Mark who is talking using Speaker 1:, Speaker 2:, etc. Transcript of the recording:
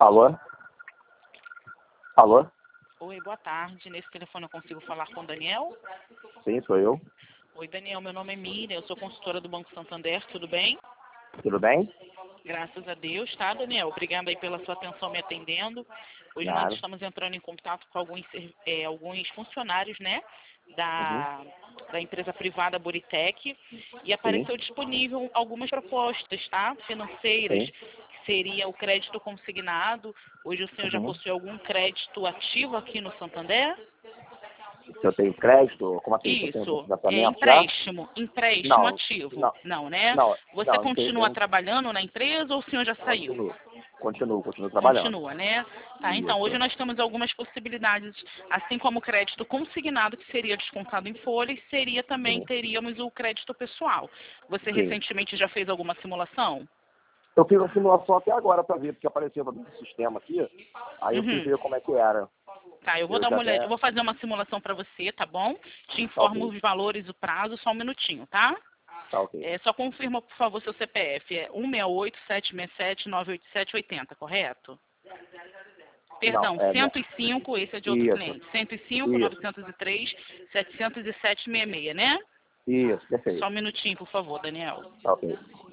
Speaker 1: Alô? Alô?
Speaker 2: Oi, boa tarde. Nesse telefone eu consigo falar com o Daniel?
Speaker 1: Sim, sou eu.
Speaker 2: Oi, Daniel. Meu nome é Miriam. Eu sou consultora do Banco Santander. Tudo bem?
Speaker 1: Tudo bem?
Speaker 2: Graças a Deus, tá, Daniel? Obrigada aí pela sua atenção me atendendo. Hoje nós
Speaker 1: Nada.
Speaker 2: estamos entrando em contato com alguns funcionários, né,
Speaker 1: Uhum.
Speaker 2: da empresa privada Boritec, e
Speaker 1: Sim,
Speaker 2: apareceu disponível algumas propostas, tá, financeiras,
Speaker 1: sim.
Speaker 2: que seria o crédito consignado. Hoje o senhor já
Speaker 1: Uhum.
Speaker 2: possui algum crédito ativo aqui no Santander?
Speaker 1: Se eu tenho crédito, como assim? Se eu tenho
Speaker 2: Isso, é
Speaker 1: financiamento já?
Speaker 2: empréstimo
Speaker 1: Não,
Speaker 2: ativo.
Speaker 1: não,
Speaker 2: Não, né?
Speaker 1: não,
Speaker 2: Você
Speaker 1: não,
Speaker 2: continua
Speaker 1: eu
Speaker 2: trabalhando na empresa ou o senhor já saiu?
Speaker 1: continuo trabalhando.
Speaker 2: Continua, né? Tá, então hoje
Speaker 1: Isso,
Speaker 2: nós temos algumas possibilidades, assim como o crédito consignado, que seria descontado em folha, e seria também,
Speaker 1: sim,
Speaker 2: teríamos o crédito pessoal. Você
Speaker 1: sim.
Speaker 2: recentemente já fez alguma simulação?
Speaker 1: Eu fiz uma simulação até agora para ver, porque apareceu no sistema aqui, aí eu fui
Speaker 2: Uhum.
Speaker 1: ver como é que era.
Speaker 2: Tá, eu vou
Speaker 1: Eu
Speaker 2: dar
Speaker 1: já
Speaker 2: uma olhada, eu
Speaker 1: até...
Speaker 2: vou fazer uma simulação para você, tá bom? Te
Speaker 1: Tá
Speaker 2: informo
Speaker 1: ok,
Speaker 2: os valores, o prazo, só um minutinho, tá?
Speaker 1: tá ok.
Speaker 2: Só confirma, por favor, seu CPF. É 168-767-987-80, correto?
Speaker 1: Não,
Speaker 2: Perdão,
Speaker 1: é...
Speaker 2: 105, esse é de outro
Speaker 1: Isso,
Speaker 2: cliente. 105,
Speaker 1: isso,
Speaker 2: 903, 707, 66, né?
Speaker 1: isso,
Speaker 2: Só
Speaker 1: perfeito.
Speaker 2: um minutinho, por favor, Daniel.
Speaker 1: Tá ok.